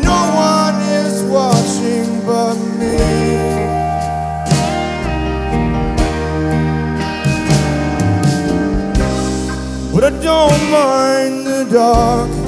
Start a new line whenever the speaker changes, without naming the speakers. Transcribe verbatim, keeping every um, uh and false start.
no one is watching but me. But I don't mind the dark.